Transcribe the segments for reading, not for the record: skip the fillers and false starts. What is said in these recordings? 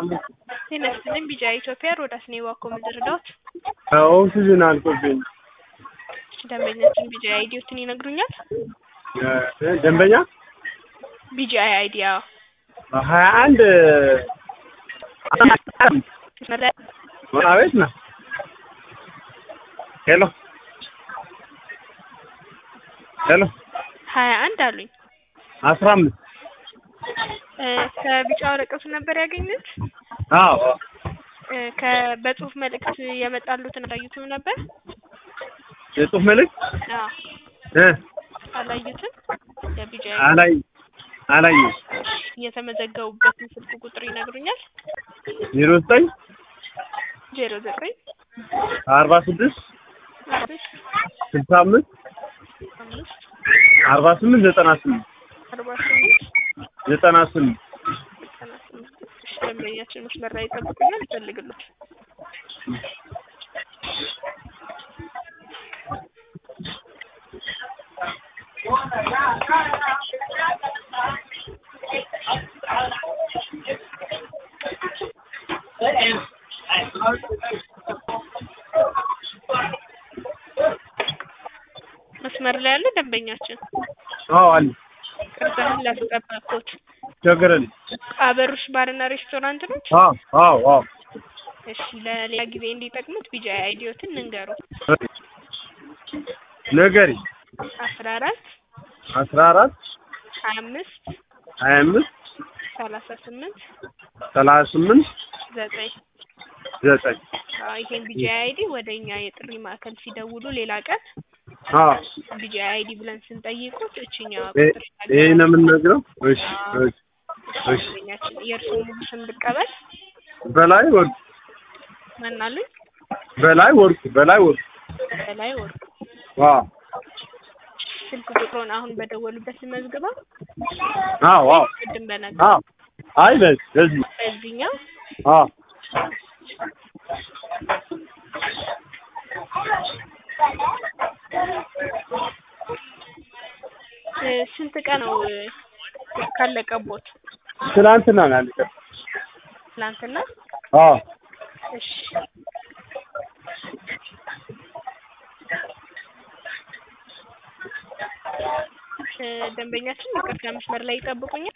ጤናስጥልኝ ቢጫ ኢትዮጵያ ሮዳስ ነው ዋኮ ምድርዳት ኦክሲጅን አልቆብኝ ደንበኛችን ቢጫ አይዲዎትን ይነግሩኛል። ደንበኛ ቢጫ አይዲያ 21 ወራቤት ነው። ሄሎ 21 አሉኝ 15 ከቢጫ ወረቀቱ ነበር ያገኙት? አዎ በጽሁፍ መልእክት የመጣሉትን አላዩትም ነበር? የጽሁፍ መልእክት አላዩትም? የቢጫ አላይ የተመዘገቡበትን ስልክ ቁጥር ይነግሩኛል? 09 46 65 48 98 ደንበኛችን መስመር ላይ ይጠብቁኛል። ይፈልግሉት መስመር ላይ ያለ ደንበኛችን አለ ቅርታን ላስጠባቆት ቸገረን አበሩሽ ባርና ሬስቶራንት ነው። አዎ እሺ ለሌላ ጊዜ እንዲጠቅሙት ቢጃ አይዲዮትን እንገሩ ነገሪ 14 25 38 9 ይሄን ቢጃ አይዲ ወደኛ የጥሪ ማዕከል ሲደውሉ ሌላ ቀን ቢጃ አይዲ ብለን ስንጠይቁት እቺኛው ቁጥር ይሄ ነው የምንነግረው። እሺ የእርሱ ሙሉ ስም ልቀበል። በላይ ወርቁ ማናሉኝ? በላይ ወርቁ ስልክ ቁጥሩን አሁን በደወሉበት ልመዝግበው? አዎ ቅድም በነገር አይ በዚህኛው ስንት ቀን ነው ካለቀቦት? ትናንትና ነው ያለቀው። ትናንትና? እሺ ደንበኛችን ይቅርታ መስመር ላይ ይጠብቁኛል።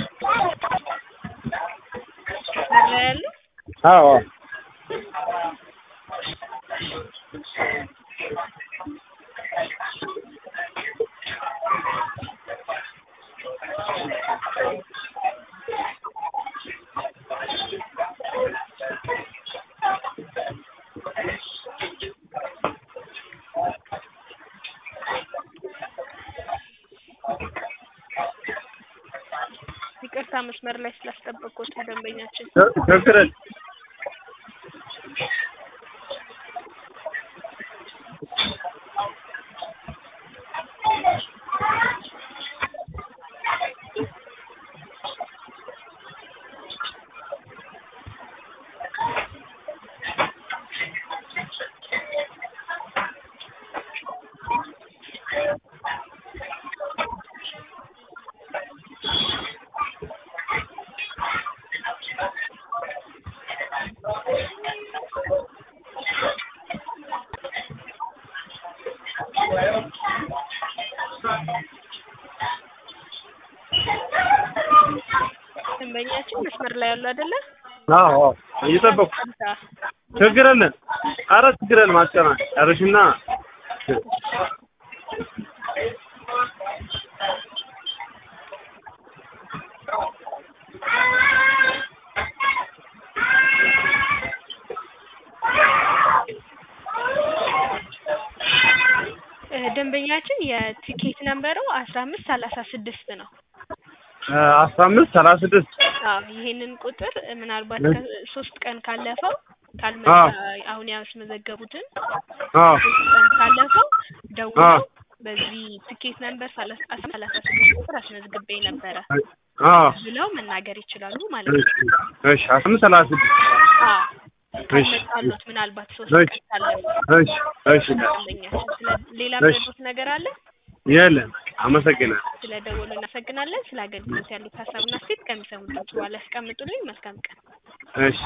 ይቅርታ መስመር ላይ ስላስጠበቁት ደንበኛችን ቸገረን ደንበኛችን መስመር ላይ ያሉ አይደለ? እየጠበቁ ቸገረን። ኧረ ቸገረን ማስቀና አረሽና ደንበኛችን የቲኬት ነምበሩ 1536 ነው። 1536 ይሄንን ቁጥር ምናልባት 3 ቀን ካለፈው ካልመጣ አሁን ያስመዘገቡትን 3 ቀን ካለፈው ደውለው በዚህ ቲኬት ነምበር 1536 ቁጥር አስመዝግቤ ነበረ ብለው መናገር ይችላሉ ማለት ነው። እሺ 1536 ካልመጣሉት ምናልባት 3 ቀን ካለፈው እሺ ሌላ ምንም ነገር አለ? የለም አመሰግናለሁ። ስለደወሉ እናመሰግናለን። ስለ አገልግሎት ያሉት ሀሳብና አስተያየት ከሚሰሙት ድምጽ በኋላ ያስቀምጡልኝ። መልካም ቀን። እሺ